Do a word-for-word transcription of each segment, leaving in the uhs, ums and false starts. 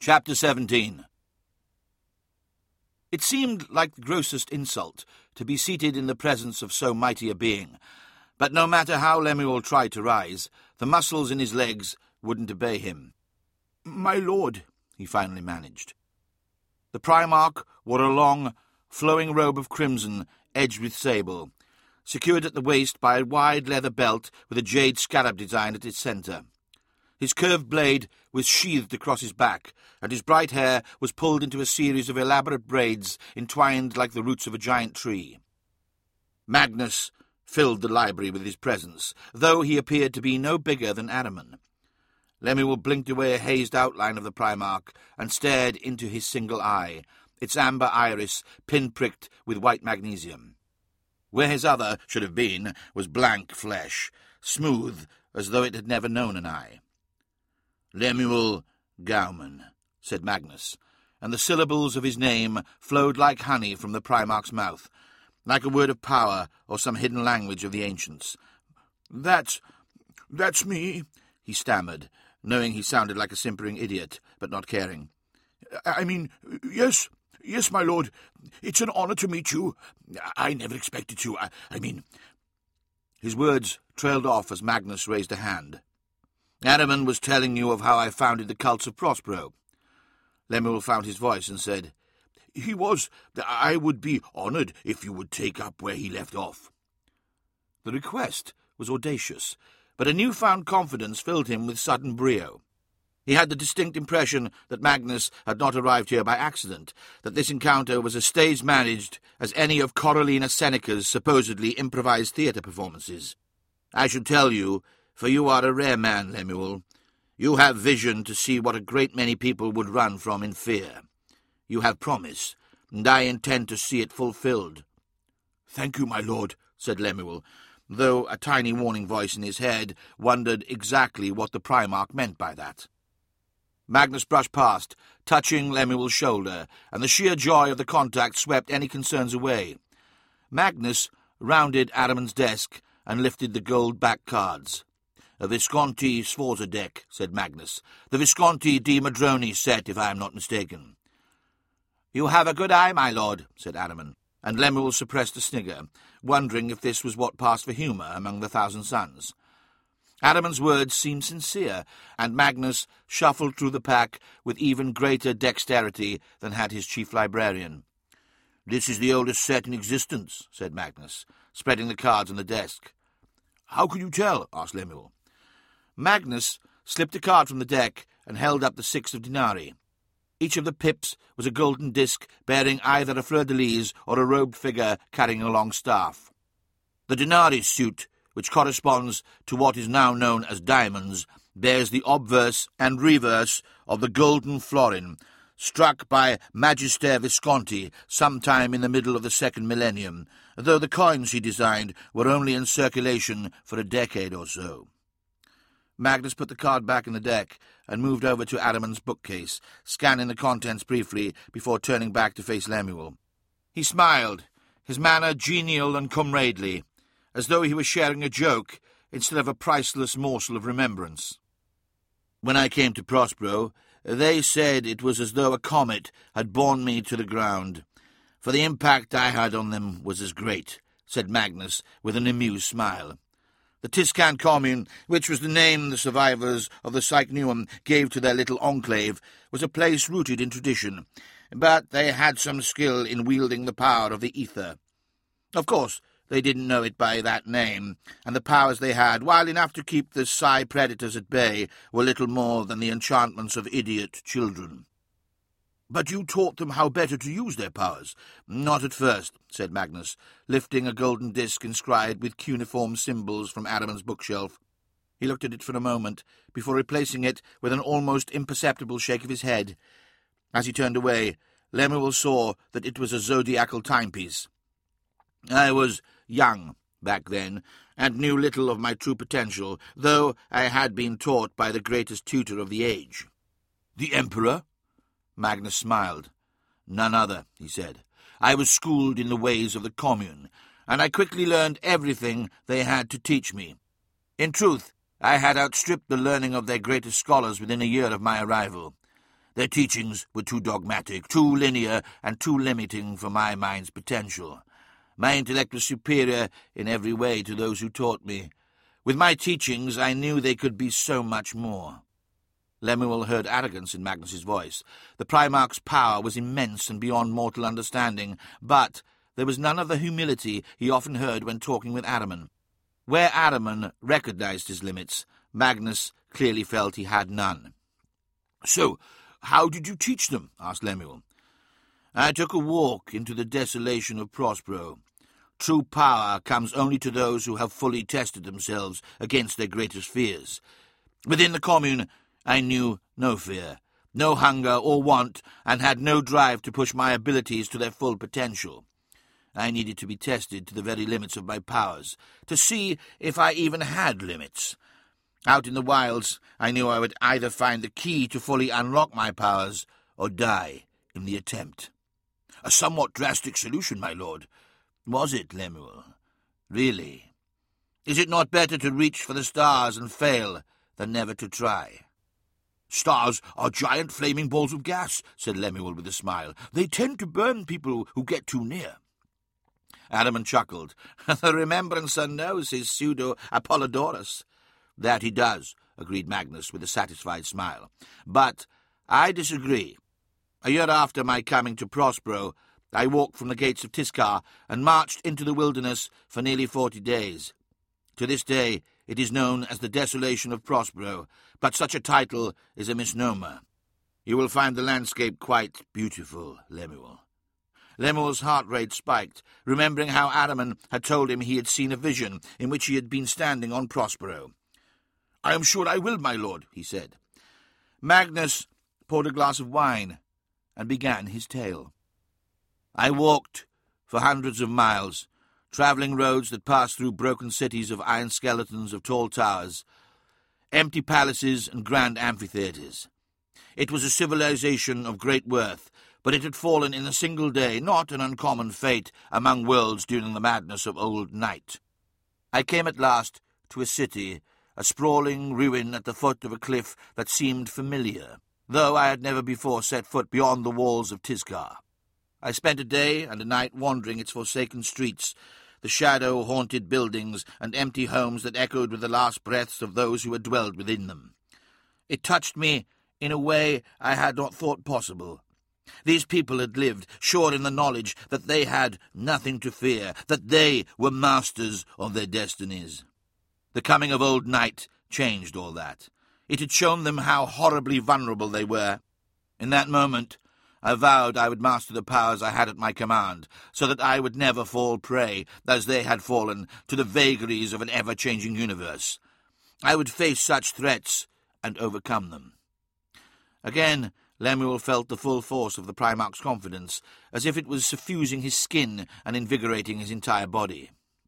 Chapter seventeen. It seemed like the grossest insult to be seated in the presence of so mighty a being, but no matter how Lemuel tried to rise, the muscles in his legs wouldn't obey him. "My lord," he finally managed. The Primarch wore a long, flowing robe of crimson edged with sable, secured at the waist by a wide leather belt with a jade scarab design at its centre. His curved blade was sheathed across his back, and his bright hair was pulled into a series of elaborate braids entwined like the roots of a giant tree. Magnus filled the library with his presence, though he appeared to be no bigger than Ahriman. Lemuel blinked away a hazed outline of the Primarch and stared into his single eye, its amber iris pin-pricked with white magnesium. Where his other should have been was blank flesh, smooth as though it had never known an eye. "Lemuel Gauman," said Magnus, and the syllables of his name flowed like honey from the Primarch's mouth, like a word of power or some hidden language of the ancients. That's... that's me," he stammered, knowing he sounded like a simpering idiot, but not caring. I mean, yes, yes, my lord. It's an honour to meet you. I never expected to. I, I mean... His words trailed off as Magnus raised a hand. "Ahriman was telling you of how I founded the cults of Prospero." Lemuel found his voice and said, "He was. I would be honoured if you would take up where he left off." The request was audacious, but a newfound confidence filled him with sudden brio. He had the distinct impression that Magnus had not arrived here by accident, that this encounter was as stage-managed as any of Coralina Seneca's supposedly improvised theatre performances. "I should tell you, for you are a rare man, Lemuel. You have vision to see what a great many people would run from in fear. You have promise, and I intend to see it fulfilled." "Thank you, my lord," said Lemuel, though a tiny warning voice in his head wondered exactly what the Primarch meant by that. Magnus brushed past, touching Lemuel's shoulder, and the sheer joy of the contact swept any concerns away. Magnus rounded Ahriman's desk and lifted the gold-backed cards. "A Visconti Sforza deck," said Magnus. "The Visconti di Madroni set, if I am not mistaken." "You have a good eye, my lord," said Ahriman, and Lemuel suppressed a snigger, wondering if this was what passed for humour among the Thousand Sons. Ahriman's words seemed sincere, and Magnus shuffled through the pack with even greater dexterity than had his chief librarian. "This is the oldest set in existence," said Magnus, spreading the cards on the desk. "How can you tell?" asked Lemuel. Magnus slipped a card from the deck and held up the six of denarii. Each of the pips was a golden disc bearing either a fleur-de-lis or a robed figure carrying a long staff. The denarii suit, which corresponds to what is now known as diamonds, bears the obverse and reverse of the golden florin, struck by Magister Visconti sometime in the middle of the second millennium, though the coins he designed were only in circulation for a decade or so. Magnus put the card back in the deck and moved over to Ahriman's bookcase, scanning the contents briefly before turning back to face Lemuel. He smiled, his manner genial and comradely, as though he was sharing a joke instead of a priceless morsel of remembrance. "When I came to Prospero, they said it was as though a comet had borne me to the ground, for the impact I had on them was as great," said Magnus with an amused smile. The Tiscan commune, which was the name the survivors of the Cycneum gave to their little enclave, was a place rooted in tradition, but they had some skill in wielding the power of the ether. Of course, they didn't know it by that name, and the powers they had, while enough to keep the Psi predators at bay, were little more than the enchantments of idiot children. "But you taught them how better to use their powers." "Not at first," said Magnus, lifting a golden disc inscribed with cuneiform symbols from Ahriman's bookshelf. He looked at it for a moment, before replacing it with an almost imperceptible shake of his head. As he turned away, Lemuel saw that it was a zodiacal timepiece. "I was young back then, and knew little of my true potential, though I had been taught by the greatest tutor of the age." "The Emperor?" Magnus smiled. "None other," he said. "I was schooled in the ways of the commune, and I quickly learned everything they had to teach me. In truth, I had outstripped the learning of their greatest scholars within a year of my arrival. Their teachings were too dogmatic, too linear, and too limiting for my mind's potential. My intellect was superior in every way to those who taught me. With my teachings, I knew they could be so much more. Lemuel heard arrogance in Magnus's voice. The Primarch's power was immense and beyond mortal understanding, but there was none of the humility he often heard when talking with Ahriman. Where Ahriman recognized his limits, Magnus clearly felt he had none. "So, how did you teach them?" asked Lemuel. "I took a walk into the desolation of Prospero. True power comes only to those who have fully tested themselves against their greatest fears. Within the commune, I knew no fear, no hunger or want, and had no drive to push my abilities to their full potential. I needed to be tested to the very limits of my powers, to see if I even had limits. Out in the wilds, I knew I would either find the key to fully unlock my powers or die in the attempt." "A somewhat drastic solution, my lord." "Was it, Lemuel? Really? Is it not better to reach for the stars and fail than never to try?" "Stars are giant flaming balls of gas," said Lemuel with a smile. "They tend to burn people who get too near." Ahriman chuckled. "The Remembrancer knows his pseudo-Apollodorus." "That he does," agreed Magnus with a satisfied smile. "But I disagree. A year after my coming to Prospero, I walked from the gates of Tiscar and marched into the wilderness for nearly forty days. To this day it is known as the Desolation of Prospero, but such a title is a misnomer. You will find the landscape quite beautiful, Lemuel." Lemuel's heart rate spiked, remembering how Ahriman had told him he had seen a vision in which he had been standing on Prospero. "I am sure I will, my lord," he said. Magnus poured a glass of wine and began his tale. "I walked for hundreds of miles, travelling roads that passed through broken cities of iron skeletons of tall towers, empty palaces and grand amphitheatres. It was a civilization of great worth, but it had fallen in a single day, not an uncommon fate among worlds during the madness of old night. I came at last to a city, a sprawling ruin at the foot of a cliff that seemed familiar, though I had never before set foot beyond the walls of Tiscar. I spent a day and a night wandering its forsaken streets, the shadow-haunted buildings and empty homes that echoed with the last breaths of those who had dwelled within them. It touched me in a way I had not thought possible. These people had lived, sure in the knowledge that they had nothing to fear, that they were masters of their destinies. The coming of old night changed all that. It had shown them how horribly vulnerable they were. In that moment, I vowed I would master the powers I had at my command, so that I would never fall prey, as they had fallen, to the vagaries of an ever-changing universe. I would face such threats and overcome them. Again, Lemuel felt the full force of the Primarch's confidence, as if it was suffusing his skin and invigorating his entire body.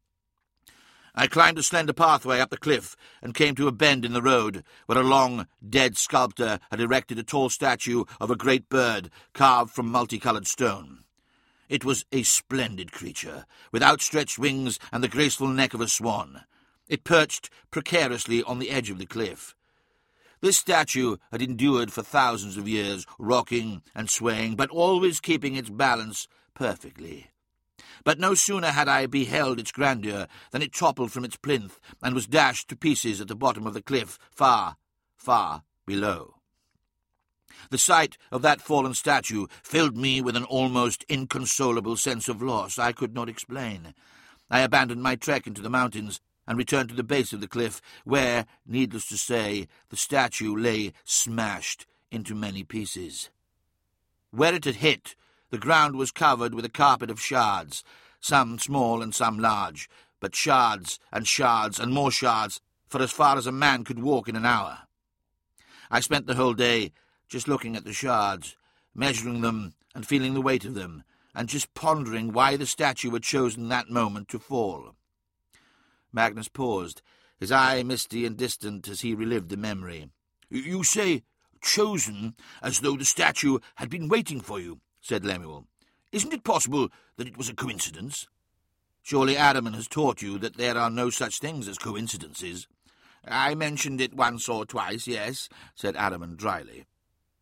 I climbed a slender pathway up the cliff and came to a bend in the road, where a long, dead sculptor had erected a tall statue of a great bird carved from multicolored stone. It was a splendid creature, with outstretched wings and the graceful neck of a swan. It perched precariously on the edge of the cliff. This statue had endured for thousands of years, rocking and swaying, but always keeping its balance perfectly. But no sooner had I beheld its grandeur than it toppled from its plinth and was dashed to pieces at the bottom of the cliff, far, far below. The sight of that fallen statue filled me with an almost inconsolable sense of loss I could not explain. I abandoned my trek into the mountains and returned to the base of the cliff, where, needless to say, the statue lay smashed into many pieces. Where it had hit, the ground was covered with a carpet of shards, some small and some large, but shards and shards and more shards for as far as a man could walk in an hour. I spent the whole day just looking at the shards, measuring them and feeling the weight of them, and just pondering why the statue had chosen that moment to fall. Magnus paused, his eye misty and distant as he relived the memory. "You say chosen, as though the statue had been waiting for you," said Lemuel. "Isn't it possible that it was a coincidence?" "Surely Ahriman has taught you that there are no such things as coincidences." "I mentioned it once or twice, yes," said Ahriman dryly.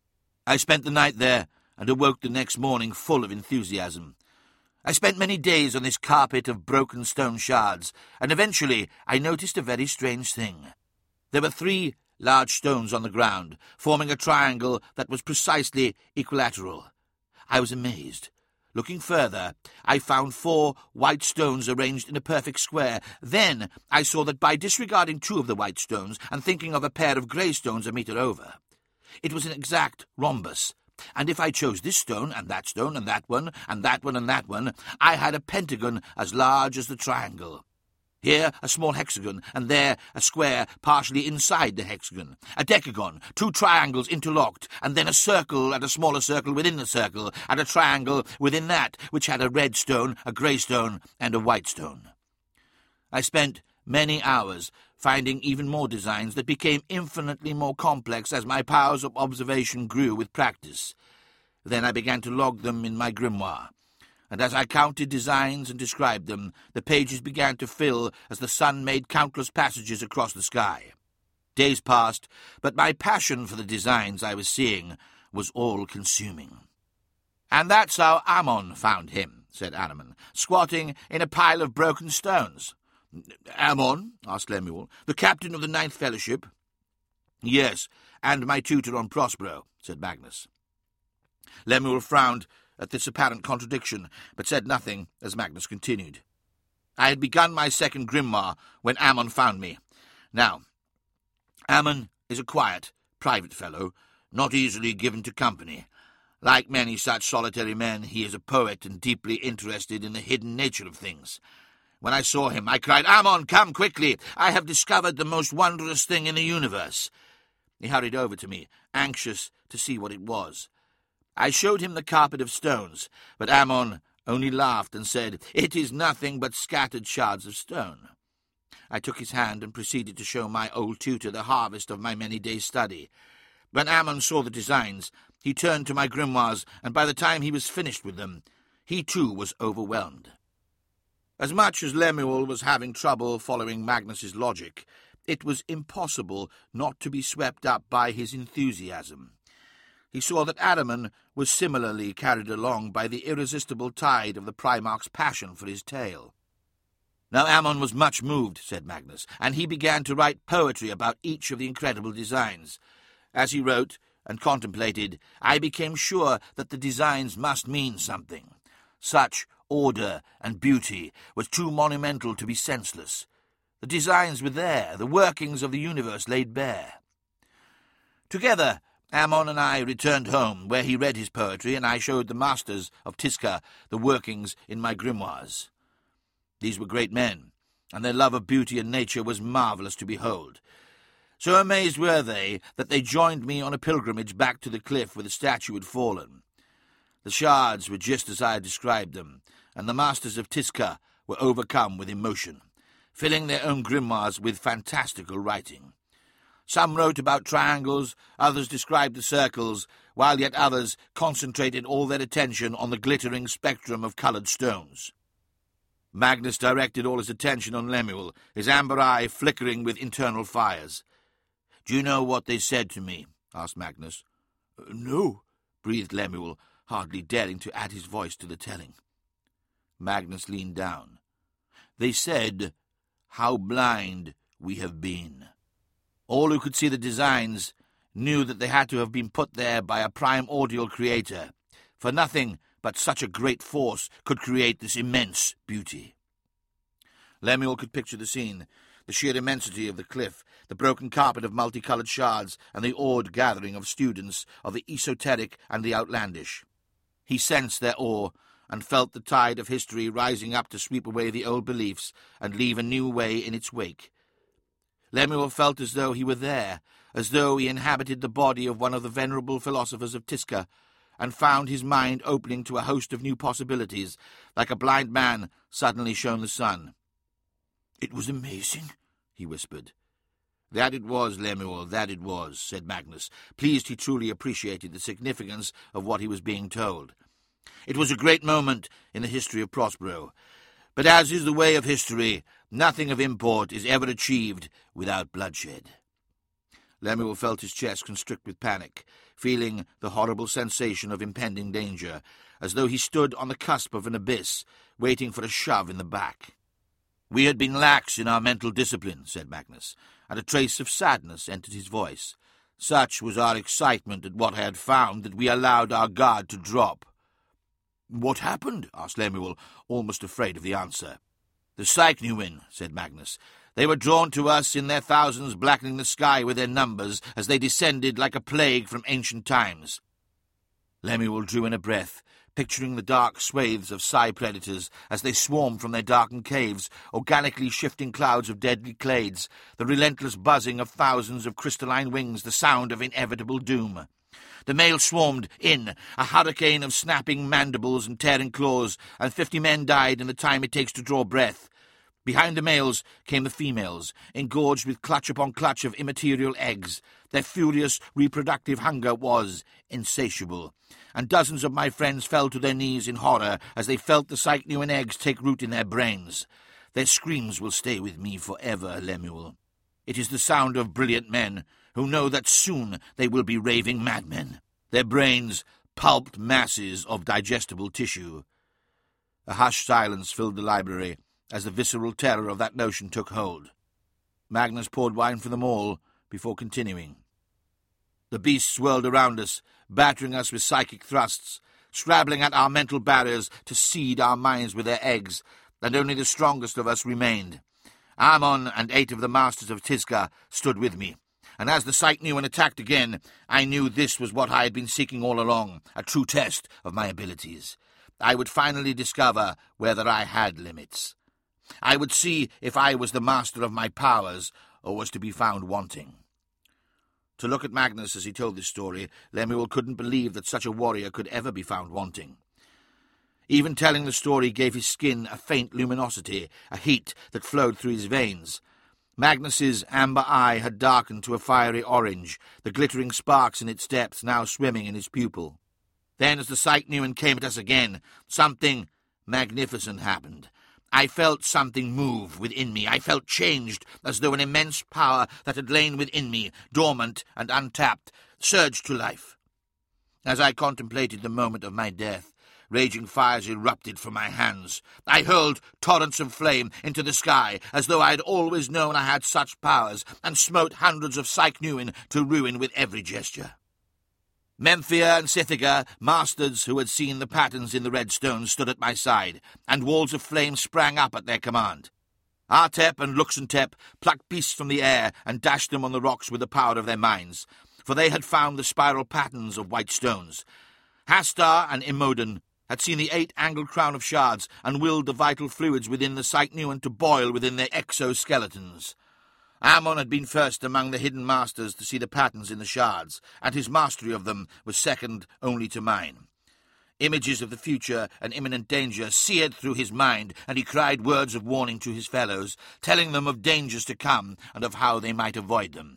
I spent the night there and awoke the next morning full of enthusiasm. I spent many days on this carpet of broken stone shards, and eventually I noticed a very strange thing. There were three large stones on the ground, forming a triangle that was precisely equilateral. I was amazed. Looking further, I found four white stones arranged in a perfect square. Then I saw that by disregarding two of the white stones and thinking of a pair of grey stones a metre over, it was an exact rhombus, and if I chose this stone and that stone and that one and that one and that one, I had a pentagon as large as the triangle. Here a small hexagon, and there a square partially inside the hexagon, a decagon, two triangles interlocked, and then a circle and a smaller circle within the circle, and a triangle within that, which had a red stone, a grey stone, and a white stone. I spent many hours finding even more designs that became infinitely more complex as my powers of observation grew with practice. Then I began to log them in my grimoire, and as I counted designs and described them, the pages began to fill as the sun made countless passages across the sky. Days passed, but my passion for the designs I was seeing was all-consuming. "And that's how Ammon found him," said Ahriman, "squatting in a pile of broken stones." "Ammon?" asked Lemuel. "The captain of the Ninth Fellowship?" "Yes, and my tutor on Prospero," said Magnus. Lemuel frowned at this apparent contradiction, but said nothing as Magnus continued. "I had begun my second grimoire when Ammon found me. Now, Ammon is a quiet, private fellow, not easily given to company. Like many such solitary men, he is a poet and deeply interested in the hidden nature of things. When I saw him, I cried, 'Ammon, come quickly! I have discovered the most wondrous thing in the universe.' He hurried over to me, anxious to see what it was. I showed him the carpet of stones, but Ammon only laughed and said, 'It is nothing but scattered shards of stone.' I took his hand and proceeded to show my old tutor the harvest of my many days' study. When Ammon saw the designs, he turned to my grimoires, and by the time he was finished with them, he too was overwhelmed." As much as Lemuel was having trouble following Magnus's logic, it was impossible not to be swept up by his enthusiasm. He saw that Ahriman was similarly carried along by the irresistible tide of the Primarch's passion for his tale. "Now Ammon was much moved," said Magnus, "and he began to write poetry about each of the incredible designs. As he wrote and contemplated, I became sure that the designs must mean something. Such order and beauty was too monumental to be senseless. The designs were there, the workings of the universe laid bare. Together, Ammon and I returned home, where he read his poetry, and I showed the masters of Tisca the workings in my grimoires. These were great men, and their love of beauty and nature was marvellous to behold. So amazed were they that they joined me on a pilgrimage back to the cliff where the statue had fallen. The shards were just as I had described them, and the masters of Tisca were overcome with emotion, filling their own grimoires with fantastical writing. Some wrote about triangles, others described the circles, while yet others concentrated all their attention on the glittering spectrum of coloured stones. Magnus directed all his attention on Lemuel, his amber eye flickering with internal fires. "Do you know what they said to me?" asked Magnus. "No," breathed Lemuel, hardly daring to add his voice to the telling. Magnus leaned down. "They said, 'How blind we have been.' All who could see the designs knew that they had to have been put there by a primordial creator, for nothing but such a great force could create this immense beauty." Lemuel could picture the scene, the sheer immensity of the cliff, the broken carpet of multicoloured shards, and the awed gathering of students of the esoteric and the outlandish. He sensed their awe, and felt the tide of history rising up to sweep away the old beliefs and leave a new way in its wake. Lemuel felt as though he were there, as though he inhabited the body of one of the venerable philosophers of Tisca, and found his mind opening to a host of new possibilities, like a blind man suddenly shown the sun. "It was amazing," he whispered. "That it was, Lemuel, that it was," said Magnus, pleased he truly appreciated the significance of what he was being told. "It was a great moment in the history of Prospero. But as is the way of history, nothing of import is ever achieved without bloodshed." Lemuel felt his chest constrict with panic, feeling the horrible sensation of impending danger, as though he stood on the cusp of an abyss, waiting for a shove in the back. "We had been lax in our mental discipline," said Magnus, and a trace of sadness entered his voice. "Such was our excitement at what I had found that we allowed our guard to drop." "What happened?" asked Lemuel, almost afraid of the answer. "The Cycnewin," said Magnus. "They were drawn to us in their thousands, blackening the sky with their numbers as they descended like a plague from ancient times." Lemuel drew in a breath, picturing the dark swathes of Psy predators as they swarmed from their darkened caves, organically shifting clouds of deadly clades, the relentless buzzing of thousands of crystalline wings, the sound of inevitable doom. The male swarmed in, a hurricane of snapping mandibles and tearing claws, and fifty men died in the time it takes to draw breath. Behind the males came the females, engorged with clutch upon clutch of immaterial eggs. Their furious reproductive hunger was insatiable, and dozens of my friends fell to their knees in horror as they felt the Cycnewin eggs take root in their brains. Their screams will stay with me forever, Lemuel. It is the sound of brilliant men who know that soon they will be raving madmen, their brains pulped masses of digestible tissue. A hushed silence filled the library as the visceral terror of that notion took hold. Magnus poured wine for them all before continuing. The beasts swirled around us, battering us with psychic thrusts, scrabbling at our mental barriers to seed our minds with their eggs, and only the strongest of us remained. Ammon and eight of the masters of Tizca stood with me, and as the Cycnewin attacked again, I knew this was what I had been seeking all along, a true test of my abilities. I would finally discover whether I had limits. I would see if I was the master of my powers or was to be found wanting. To look at Magnus as he told this story, Lemuel couldn't believe that such a warrior could ever be found wanting. Even telling the story gave his skin a faint luminosity, a heat that flowed through his veins. Magnus's amber eye had darkened to a fiery orange, the glittering sparks in its depths now swimming in his pupil. Then, as the Cycnewin came at us again, something magnificent happened. I felt something move within me. I felt changed, as though an immense power that had lain within me, dormant and untapped, surged to life. As I contemplated the moment of my death, raging fires erupted from my hands. I hurled torrents of flame into the sky, as though I had always known I had such powers, and smote hundreds of Cycnewin to ruin with every gesture. Memphia and Sithica, masters who had seen the patterns in the red stones, stood at my side, and walls of flame sprang up at their command. Artep and Luxentep plucked beasts from the air and dashed them on the rocks with the power of their minds, for they had found the spiral patterns of white stones. Hastar and Imodan had seen the eight angled crown of shards and willed the vital fluids within the Cycnewin to boil within their exoskeletons. Ammon had been first among the hidden masters to see the patterns in the shards, and his mastery of them was second only to mine. Images of the future and imminent danger seared through his mind, and he cried words of warning to his fellows, telling them of dangers to come and of how they might avoid them.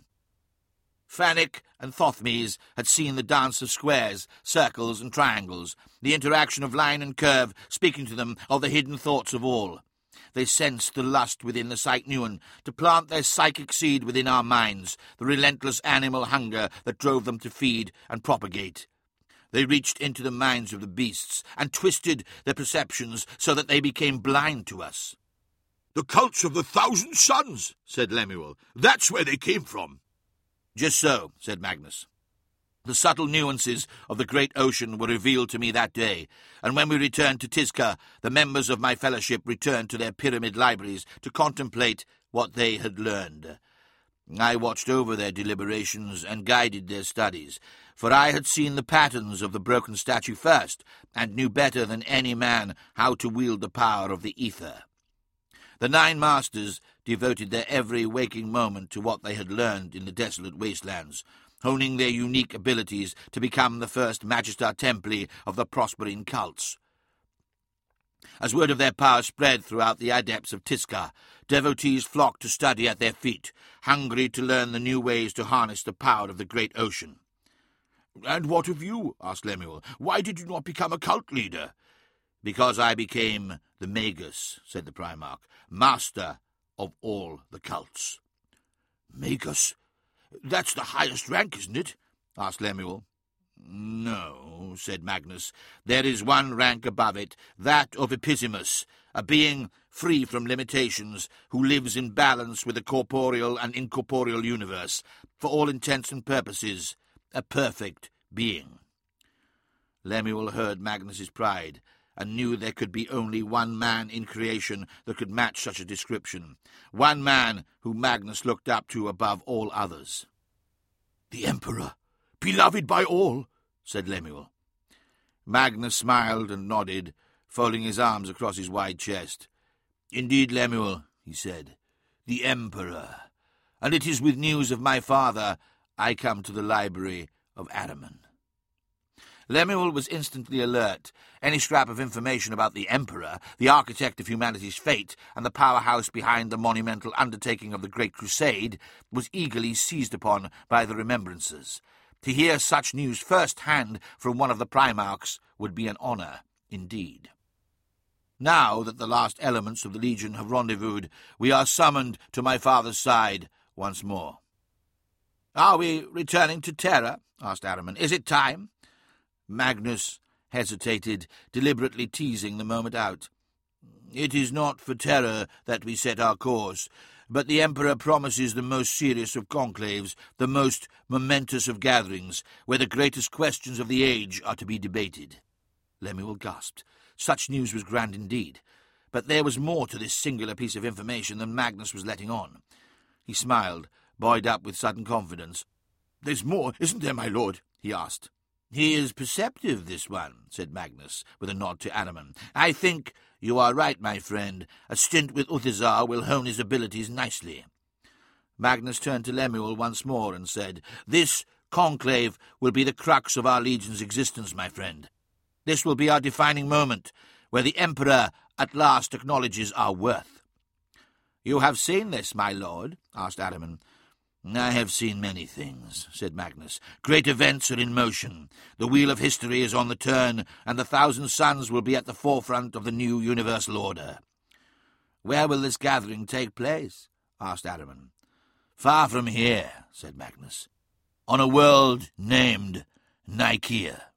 Fanic and Thothmes had seen the dance of squares, circles, and triangles, the interaction of line and curve, speaking to them of the hidden thoughts of all. They sensed the lust within the Cycnewin to plant their psychic seed within our minds, the relentless animal hunger that drove them to feed and propagate. They reached into the minds of the beasts and twisted their perceptions so that they became blind to us. "The cults of the Thousand Suns," said Lemuel. "That's where they came from." "Just so," said Magnus. The subtle nuances of the great ocean were revealed to me that day, and when we returned to Tizca, the members of my fellowship returned to their pyramid libraries to contemplate what they had learned. I watched over their deliberations and guided their studies, for I had seen the patterns of the broken statue first, and knew better than any man how to wield the power of the ether. The nine masters devoted their every waking moment to what they had learned in the desolate wastelands, honing their unique abilities to become the first Magister Templi of the prospering cults. As word of their power spread throughout the adepts of Tizca, devotees flocked to study at their feet, hungry to learn the new ways to harness the power of the great ocean. "And what of you?" asked Lemuel. "Why did you not become a cult leader?" "Because I became the Magus," said the Primarch, "master of all the cults." "Magus? That's the highest rank, isn't it? Asked Lemuel. No, said Magnus. There is one rank above it, that of Episimus, a being free from limitations, who lives in balance with the corporeal and incorporeal universe, for all intents and purposes, a perfect being. Lemuel heard Magnus's pride, and knew there could be only one man in creation that could match such a description, one man whom Magnus looked up to above all others. The Emperor, beloved by all, said Lemuel. Magnus smiled and nodded, folding his arms across his wide chest. Indeed, Lemuel, he said, the Emperor, and it is with news of my father I come to the library of Ahriman. Lemuel was instantly alert. Any scrap of information about the Emperor, the architect of humanity's fate, and the powerhouse behind the monumental undertaking of the Great Crusade, was eagerly seized upon by the remembrancers. To hear such news first-hand from one of the Primarchs would be an honour indeed. Now that the last elements of the Legion have rendezvoused, we are summoned to my father's side once more. Are we returning to Terra? Asked Ahriman. Is it time? Magnus hesitated, deliberately teasing the moment out. It is not for Terra that we set our course, but the Emperor promises the most serious of conclaves, the most momentous of gatherings, where the greatest questions of the age are to be debated. Lemuel gasped. Such news was grand indeed, but there was more to this singular piece of information than Magnus was letting on. He smiled, buoyed up with sudden confidence. There's more, isn't there, my lord? He asked. He is perceptive, this one, said Magnus, with a nod to Ahriman. I think you are right, my friend. A stint with Uthizar will hone his abilities nicely. Magnus turned to Lemuel once more and said, This conclave will be the crux of our legion's existence, my friend. This will be our defining moment, where the Emperor at last acknowledges our worth. You have seen this, my lord? Asked Ahriman. I have seen many things, said Magnus. Great events are in motion. The wheel of history is on the turn, and the thousand suns will be at the forefront of the new universal order. Where will this gathering take place? Asked Ahriman. Far from here, said Magnus. On a world named Nicaea.